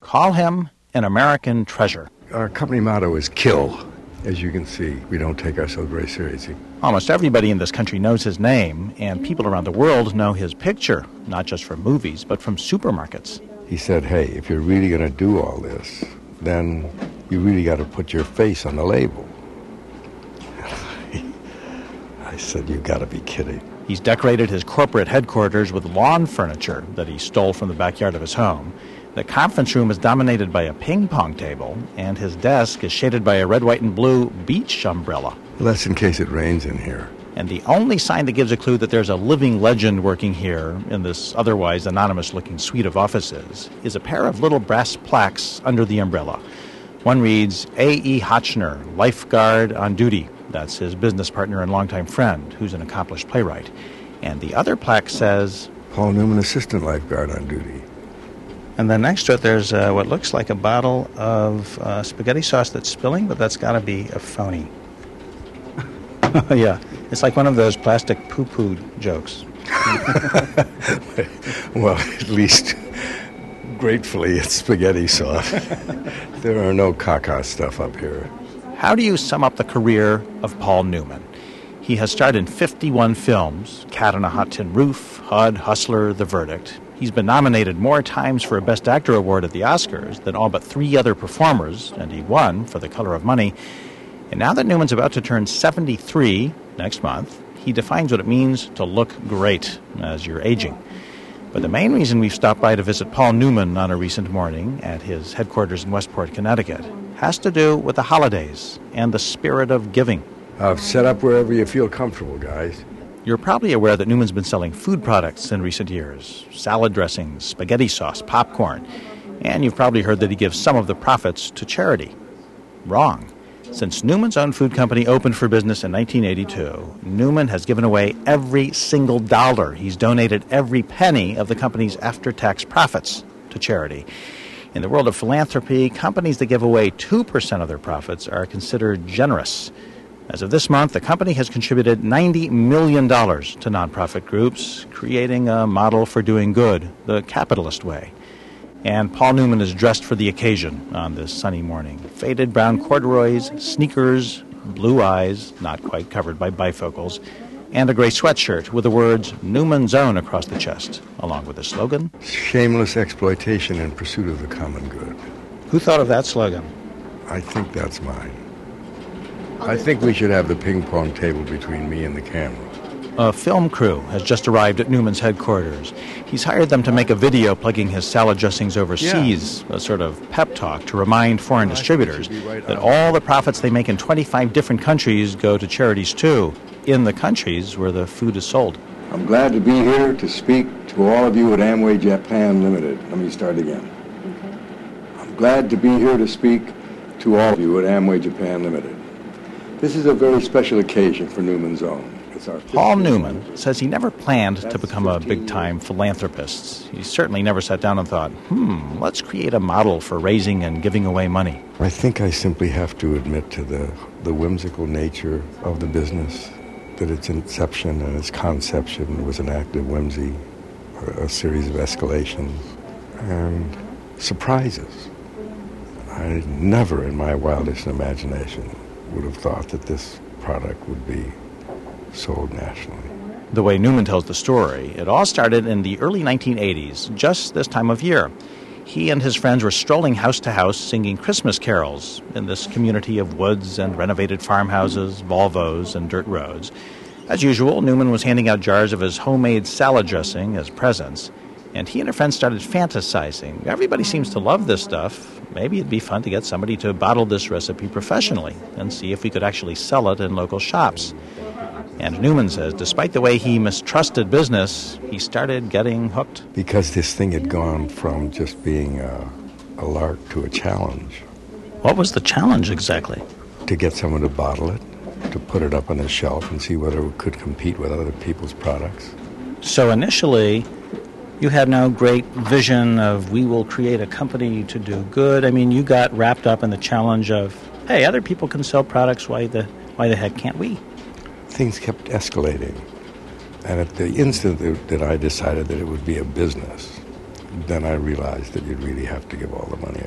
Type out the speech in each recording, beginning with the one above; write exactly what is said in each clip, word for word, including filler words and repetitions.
Call him an American treasure. Our company motto is kill. As you can see, we don't take ourselves very seriously. Almost everybody in this country knows his name, and people around the world know his picture, not just from movies, but from supermarkets. He said, hey, if you're really going to do all this, then you really got to put your face on the label. I said, you got to be kidding. He's decorated his corporate headquarters with lawn furniture that he stole from the backyard of his home. The conference room is dominated by a ping pong table, and his desk is shaded by a red, white, and blue beach umbrella. Well, that's in case it rains in here. And the only sign that gives a clue that there's a living legend working here in this otherwise anonymous-looking suite of offices is a pair of little brass plaques under the umbrella. One reads, A E. Hotchner, lifeguard on duty. That's his business partner and longtime friend, who's an accomplished playwright. And the other plaque says, Paul Newman, assistant lifeguard on duty. And then next to it, there's uh, what looks like a bottle of uh, spaghetti sauce that's spilling, but that's got to be a phony. Yeah, it's like one of those plastic poo-poo jokes. Well, at least, gratefully, it's spaghetti sauce. There are no caca stuff up here. How do you sum up the career of Paul Newman? He has starred in fifty-one films, Cat on a Hot Tin Roof, H U D, Hustler, The Verdict. He's been nominated more times for a Best Actor award at the Oscars than all but three other performers, and he won for The Color of Money. And now that Newman's about to turn seventy-three next month, he defines what it means to look great as you're aging. But the main reason we've stopped by to visit Paul Newman on a recent morning at his headquarters in Westport, Connecticut, has to do with the holidays and the spirit of giving. Uh, set up wherever you feel comfortable, guys. You're probably aware that Newman's been selling food products in recent years, salad dressings, spaghetti sauce, popcorn, and you've probably heard that he gives some of the profits to charity. Wrong. Since Newman's own food company opened for business in nineteen eighty-two, Newman has given away every single dollar. He's donated every penny of the company's after-tax profits to charity. In the world of philanthropy, companies that give away two percent of their profits are considered generous. As of this month, the company has contributed ninety million dollars to nonprofit groups, creating a model for doing good, the capitalist way. And Paul Newman is dressed for the occasion on this sunny morning. Faded brown corduroys, sneakers, blue eyes, not quite covered by bifocals, and a gray sweatshirt with the words Newman's Own across the chest, along with a slogan, Shameless exploitation in pursuit of the common good. Who thought of that slogan? I think that's mine. I think we should have the ping pong table between me and the camera. A film crew has just arrived at Newman's headquarters. He's hired them to make a video plugging his salad dressings overseas, yeah. A sort of pep talk to remind foreign distributors right that all the profits they make in twenty-five different countries go to charities too, in the countries where the food is sold. I'm glad to be here to speak to all of you at Amway Japan Limited. Let me start again. Okay. I'm glad to be here to speak to all of you at Amway Japan Limited. This is a very special occasion for Newman's Own. Paul Newman says he never planned to become a big-time philanthropist. He certainly never sat down and thought, hmm, let's create a model for raising and giving away money. I think I simply have to admit to the, the whimsical nature of the business, that its inception and its conception was an act of whimsy, a series of escalations, and surprises. I never in my wildest imagination would have thought that this product would be sold nationally. The way Newman tells the story, it all started in the early nineteen eighties, just this time of year. He and his friends were strolling house to house singing Christmas carols in this community of woods and renovated farmhouses, Volvos, and dirt roads. As usual, Newman was handing out jars of his homemade salad dressing as presents, and he and a friend started fantasizing. Everybody seems to love this stuff. Maybe it'd be fun to get somebody to bottle this recipe professionally and see if we could actually sell it in local shops. And Newman says, despite the way he mistrusted business, he started getting hooked. Because this thing had gone from just being a, a lark to a challenge. What was the challenge exactly? To get someone to bottle it, to put it up on a shelf and see whether it could compete with other people's products. So initially, you had no great vision of we will create a company to do good. I mean, you got wrapped up in the challenge of, hey, other people can sell products, why the why the heck can't we? Things kept escalating. And at the instant that I decided that it would be a business, then I realized that you'd really have to give all the money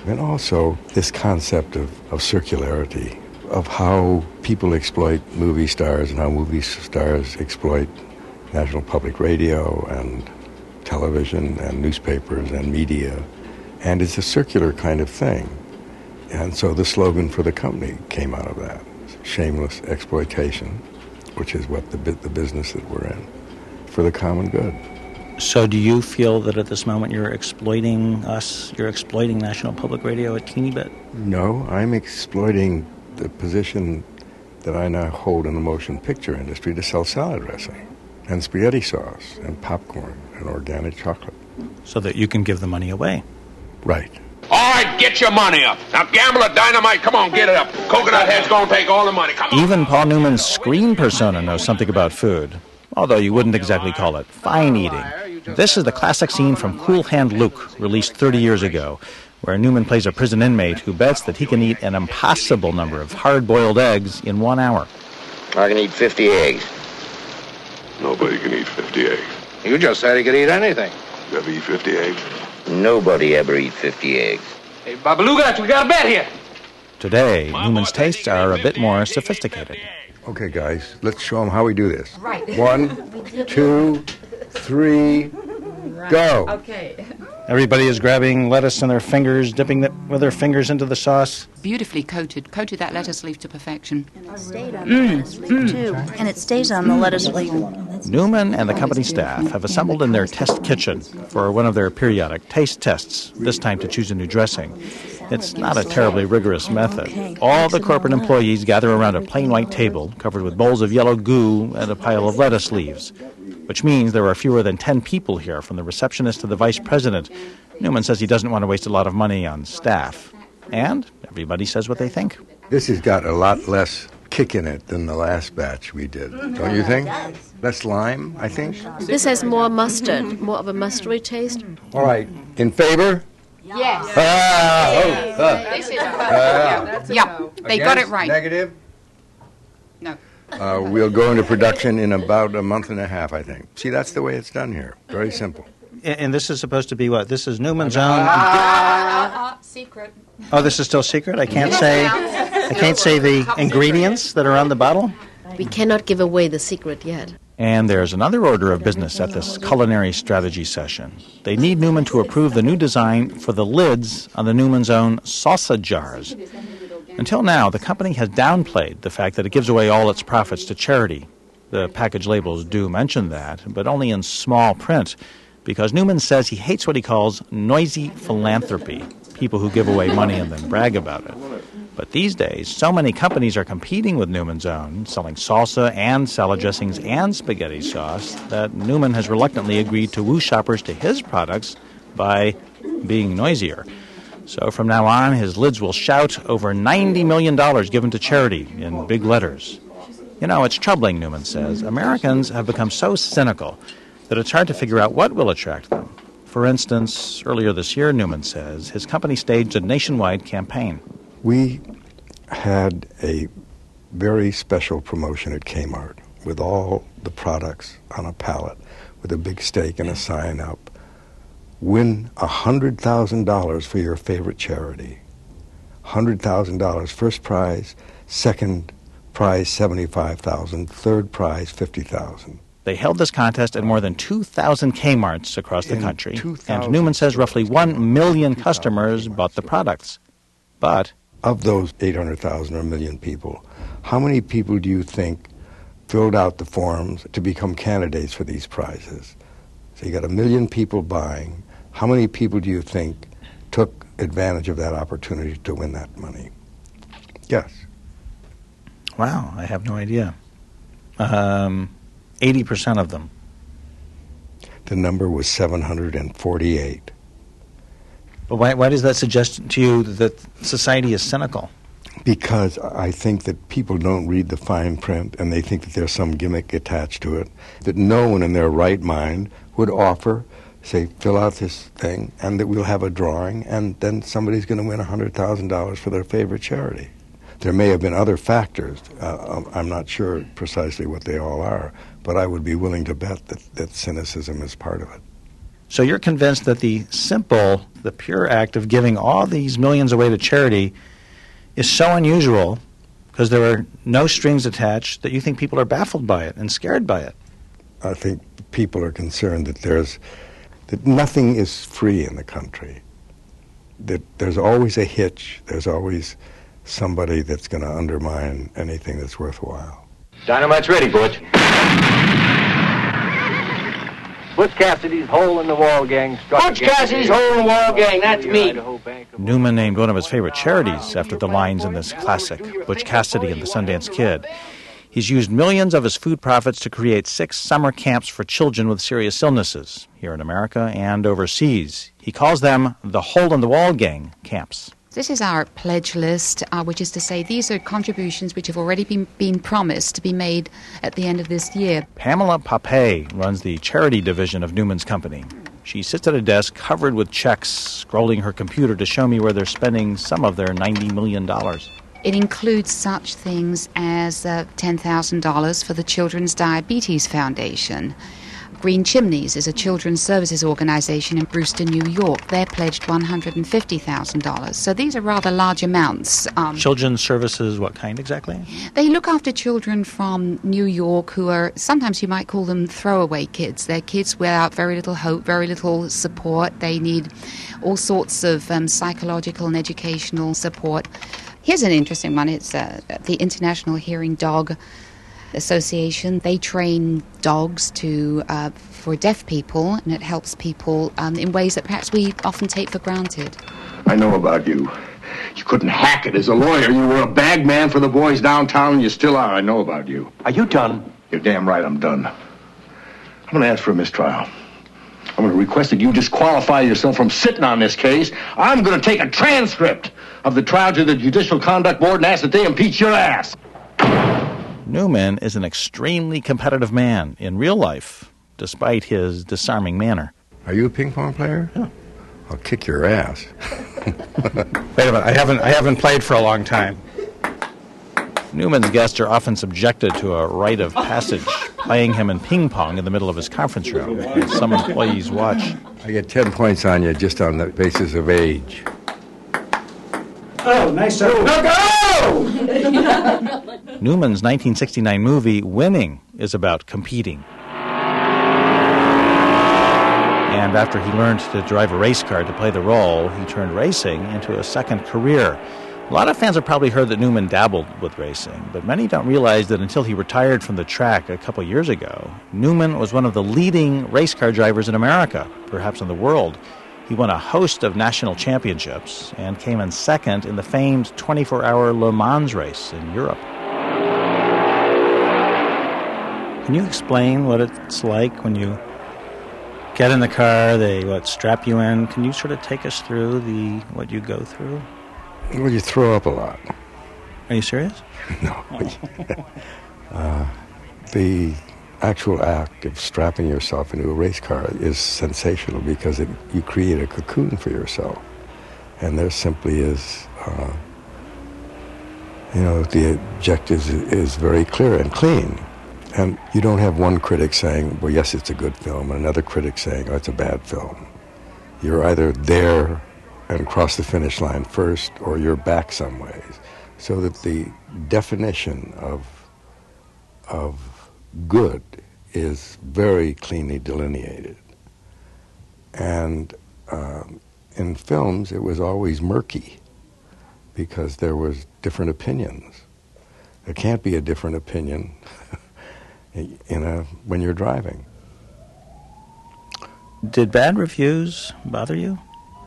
And also this concept of, of circularity, of how people exploit movie stars and how movie stars exploit National Public Radio and television and newspapers and media. And it's a circular kind of thing. And so the slogan for the company came out of that, shameless exploitation, which is what the the business that we're in, for the common good. So do you feel that at this moment you're exploiting us, you're exploiting National Public Radio a teeny bit? No, I'm exploiting the position that I now hold in the motion picture industry to sell salad dressing and spaghetti sauce and popcorn and organic chocolate. So that you can give the money away. Right. All right, get your money up. Now, gamble at Dynamite. Come on, get it up. Coconut Head's going to take all the money. Come on. Even Paul Newman's screen persona knows something about food, although you wouldn't exactly call it fine eating. This is the classic scene from Cool Hand Luke, released thirty years ago, where Newman plays a prison inmate who bets that he can eat an impossible number of hard-boiled eggs in one hour. I can eat fifty eggs. Nobody can eat fifty eggs. You just said he could eat anything. You ever eat fifty eggs? Nobody ever eat fifty eggs. Hey, Babaluga, we got a bet here. Today, Newman's tastes are a bit more sophisticated. Okay, guys, let's show them how we do this. Right. One, two, three, go. Okay. Everybody is grabbing lettuce in their fingers, dipping it with their fingers into the sauce. Beautifully coated. Coated that lettuce leaf to perfection. It stayed on the lettuce leaf, too. And it stays on the lettuce leaf. Newman and the company staff have assembled in their test kitchen for one of their periodic taste tests, this time to choose a new dressing. It's not a terribly rigorous method. All the corporate employees gather around a plain white table covered with bowls of yellow goo and a pile of lettuce leaves, which means there are fewer than ten people here, from the receptionist to the vice president. Newman says he doesn't want to waste a lot of money on staff. And everybody says what they think. This has got a lot less kick in it than the last batch we did, don't you think? Less lime, I think. This has more mustard, more of a mustardy taste. All right, in favor? Yes. Ah, oh, uh, This is uh, yeah, they got it against? right. Negative? No. Uh, we'll go into production in about a month and a half, I think. See, that's the way it's done here. Very simple. And, and this is supposed to be what? This is Newman's own... Uh, secret. Oh, this is still secret? I can't say I can't say the ingredients that are on the bottle? We cannot give away the secret yet. And there's another order of business at this culinary strategy session. They need Newman to approve the new design for the lids on the Newman's own salsa jars. Until now, the company has downplayed the fact that it gives away all its profits to charity. The package labels do mention that, but only in small print, because Newman says he hates what he calls noisy philanthropy, people who give away money and then brag about it. But these days, so many companies are competing with Newman's own, selling salsa and salad dressings and spaghetti sauce, that Newman has reluctantly agreed to woo shoppers to his products by being noisier. So from now on, his lids will shout over ninety million dollars given to charity in big letters. You know, it's troubling, Newman says. Americans have become so cynical that it's hard to figure out what will attract them. For instance, earlier this year, Newman says, his company staged a nationwide campaign. We had a very special promotion at Kmart with all the products on a pallet with a big stake and a sign up. Win one hundred thousand dollars for your favorite charity. one hundred thousand dollars first prize, second prize seventy-five thousand dollars, third prize fifty thousand dollars. They held this contest at more than two thousand Kmarts across the country, and Newman says roughly one million customers bought the products. But of those eight hundred thousand or a million people, how many people do you think filled out the forms to become candidates for these prizes? So you got a million people buying. How many people do you think took advantage of that opportunity to win that money? Yes. Wow, I have no idea. Um, eighty percent of them. The number was seven hundred forty-eight. But why, why does that suggest to you that society is cynical? Because I think that people don't read the fine print and they think that there's some gimmick attached to it, that no one in their right mind would offer, say, fill out this thing, and that we'll have a drawing, and then somebody's going to win one hundred thousand dollars for their favorite charity. There may have been other factors. Uh, I'm not sure precisely what they all are, but I would be willing to bet that, that cynicism is part of it. So you're convinced that the simple, the pure act of giving all these millions away to charity is so unusual because there are no strings attached that you think people are baffled by it and scared by it. I think people are concerned that there's that nothing is free in the country. That there's always a hitch. There's always somebody that's going to undermine anything that's worthwhile. Dynamite's ready, Butch. Butch Cassidy's hole-in-the-wall gang struck Butch Cassidy's hole-in-the-wall gang, that's me. Newman named one of his favorite charities after the lines in this classic, Butch Cassidy and the Sundance Kid. He's used millions of his food profits to create six summer camps for children with serious illnesses here in America and overseas. He calls them the hole-in-the-wall gang camps. This is our pledge list, uh, which is to say these are contributions which have already been, been promised to be made at the end of this year. Pamela Papay runs the charity division of Newman's company. She sits at a desk covered with checks, scrolling her computer to show me where they're spending some of their ninety million dollars. It includes such things as uh, ten thousand dollars for the Children's Diabetes Foundation. Green Chimneys is a children's services organization in Brewster, New York. They're pledged one hundred fifty thousand dollars. So these are rather large amounts. Um, Children's services, what kind exactly? They look after children from New York who are, sometimes you might call them throwaway kids. They're kids without very little hope, very little support. They need all sorts of um, psychological and educational support. Here's an interesting one. It's uh, the International Hearing Dog Association. They train dogs to uh, for deaf people, and it helps people um, in ways that perhaps we often take for granted. I know about you. You couldn't hack it as a lawyer. You were a bag man for the boys downtown, and you still are. I know about you. Are you done? You're damn right I'm done. I'm going to ask for a mistrial. I'm going to request that you disqualify yourself from sitting on this case. I'm going to take a transcript of the trial to the Judicial Conduct Board and ask that they impeach your ass. Newman is an extremely competitive man in real life, despite his disarming manner. Are you a ping pong player? Yeah. I'll kick your ass. Wait a minute, I haven't I haven't played for a long time. Newman's guests are often subjected to a rite of passage, playing him in ping pong in the middle of his conference room. And some employees watch. I get ten points on you just on the basis of age. Oh, nice serve. No, go! Newman's nineteen sixty-nine movie, Winning, is about competing. And after he learned to drive a race car to play the role, he turned racing into a second career. A lot of fans have probably heard that Newman dabbled with racing, but many don't realize that until he retired from the track a couple years ago, Newman was one of the leading race car drivers in America, perhaps in the world. He won a host of national championships and came in second in the famed twenty-four hour Le Mans race in Europe. Can you explain what it's like when you get in the car, they what strap you in? Can you sort of take us through the what you go through? Well, you throw up a lot. Are you serious? No. uh, the actual act of strapping yourself into a race car is sensational because it, you create a cocoon for yourself. And there simply is, uh, you know, the objective is, is very clear and clean. And you don't have one critic saying, well, yes, it's a good film, and another critic saying, oh, it's a bad film. You're either there and cross the finish line first, or you're back some ways. So that the definition of of good is very cleanly delineated. And uh, in films, it was always murky because there was different opinions. There can't be a different opinion in a when you're driving. Did bad reviews bother you?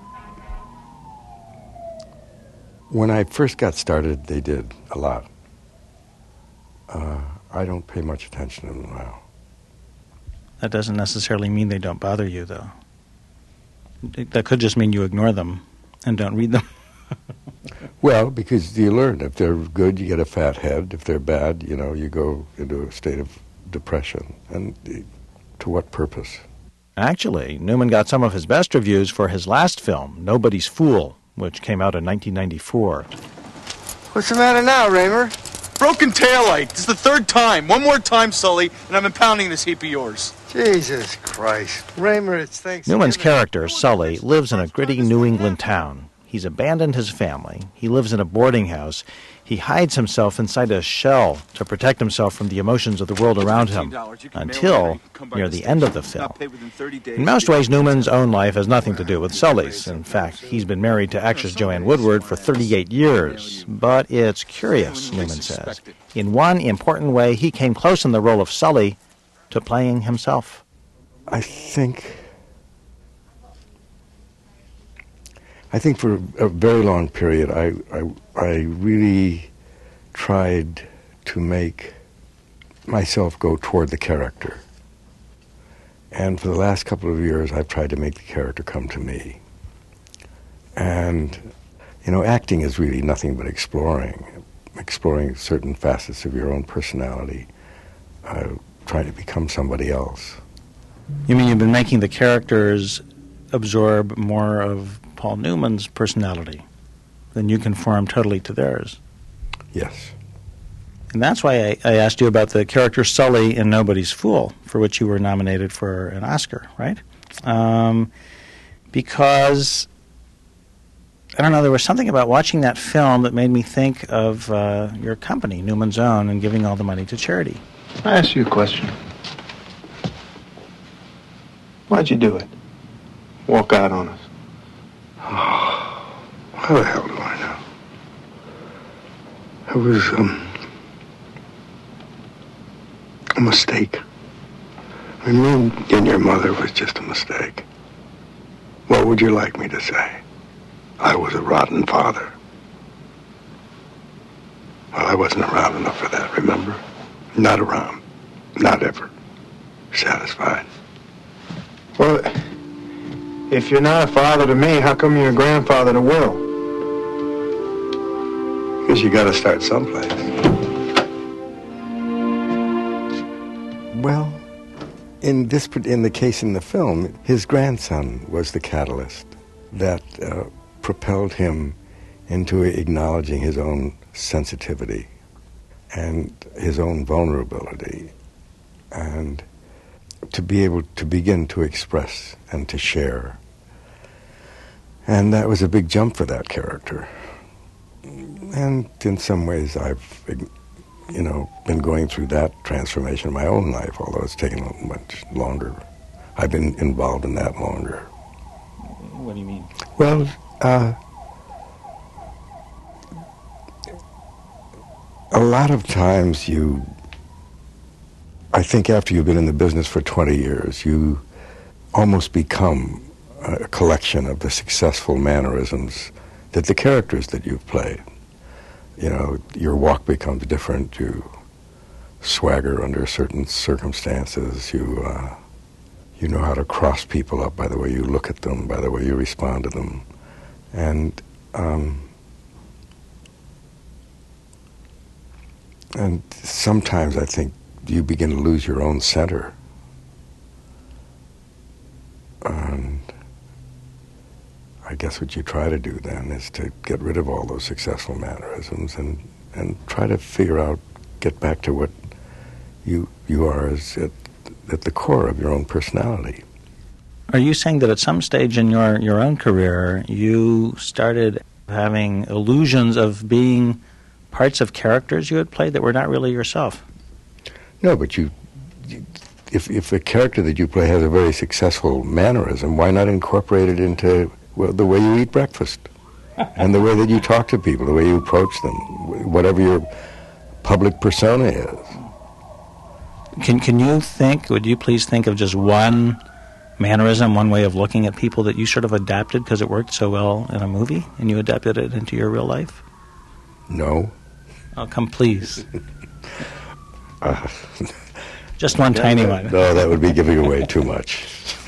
When I first got started, they did a lot. Uh, I don't pay much attention to them now. That doesn't necessarily mean they don't bother you, though. That could just mean you ignore them and don't read them. Well, because you learn. If they're good, you get a fat head. If they're bad, you know, you go into a state of depression. And to what purpose? Actually, Newman got some of his best reviews for his last film, Nobody's Fool, which came out in nineteen ninety-four. What's the matter now, Raymer? Broken taillight. This is the third time. One more time, Sully, and I'm impounding this heap of yours. Jesus Christ. Raymer, it's Thanksgiving. Newman's character, Sully, lives in a gritty New England town. He's abandoned his family. He lives in a boarding house. He hides himself inside a shell to protect himself from the emotions of the world around him until near the end of the film. In most ways, Newman's own life has nothing to do with Sully's. In fact, he's been married to actress Joanne Woodward for thirty-eight years. But it's curious, Newman says. In one important way, he came close in the role of Sully to playing himself. I think... I think for a very long period, I, I, I really tried to make myself go toward the character. And for the last couple of years, I've tried to make the character come to me. And, you know, acting is really nothing but exploring, exploring certain facets of your own personality, uh, trying to become somebody else. You mean you've been making the characters absorb more of Paul Newman's personality than you conform totally to theirs? Yes. And that's why I, I asked you about the character Sully in Nobody's Fool, for which you were nominated for an Oscar, right? Um, because, I don't know, there was something about watching that film that made me think of uh, your company, Newman's Own, and giving all the money to charity. Can I ask you a question? Why'd you do it? Walk out on us. Oh, how the hell do I know? It was, um, a mistake. I mean, me and your mother was just a mistake. What would you like me to say? I was a rotten father. Well, I wasn't around enough for that, remember? Not around. Not ever. Satisfied. Well, if you're not a father to me, how come you're a grandfather to Will? Because you gotta start someplace. Well, in this, in the case in the film, his grandson was the catalyst that uh, propelled him into acknowledging his own sensitivity and his own vulnerability, and to be able to begin to express and to share. And that was a big jump for that character. And in some ways I've, you know, been going through that transformation in my own life, although it's taken much longer. I've been involved in that longer. What do you mean? Well, uh, a lot of times you, I think after you've been in the business for twenty years, you almost become a collection of the successful mannerisms that the characters that you've played. You know, your walk becomes different, you swagger under certain circumstances, you, uh, you know how to cross people up by the way you look at them, by the way you respond to them. And, um, and sometimes I think you begin to lose your own center. And I guess what you try to do then is to get rid of all those successful mannerisms and, and try to figure out, get back to what you you are as at, at the core of your own personality. Are you saying that at some stage in your, your own career you started having illusions of being parts of characters you had played that were not really yourself? No, but you, you if if a character that you play has a very successful mannerism, why not incorporate it into, well, the way you eat breakfast and the way that you talk to people, the way you approach them, whatever your public persona is. Can can you think, would you please think of just one mannerism, one way of looking at people that you sort of adapted because it worked so well in a movie and you adapted it into your real life? No. Oh, come please. uh, just one tiny one. No, that would be giving away too much.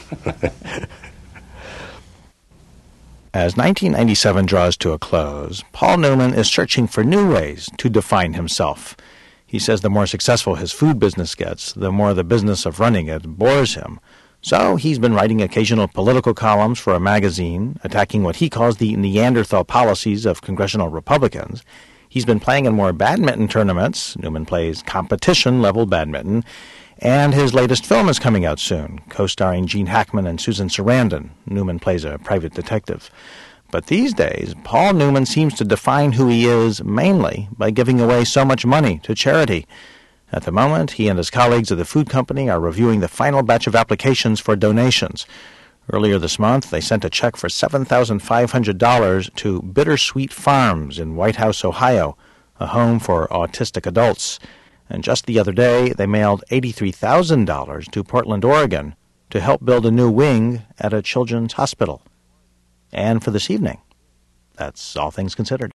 As nineteen ninety-seven draws to a close, Paul Newman is searching for new ways to define himself. He says the more successful his food business gets, the more the business of running it bores him. So he's been writing occasional political columns for a magazine, attacking what he calls the Neanderthal policies of congressional Republicans. He's been playing in more badminton tournaments. Newman plays competition-level badminton. And his latest film is coming out soon, co-starring Gene Hackman and Susan Sarandon. Newman plays a private detective. But these days, Paul Newman seems to define who he is mainly by giving away so much money to charity. At the moment, he and his colleagues at the food company are reviewing the final batch of applications for donations. Earlier this month, they sent a check for seven thousand five hundred dollars to Bittersweet Farms in White House, Ohio, a home for autistic adults. And just the other day, they mailed eighty-three thousand dollars to Portland, Oregon, to help build a new wing at a children's hospital. And for this evening, that's All Things Considered.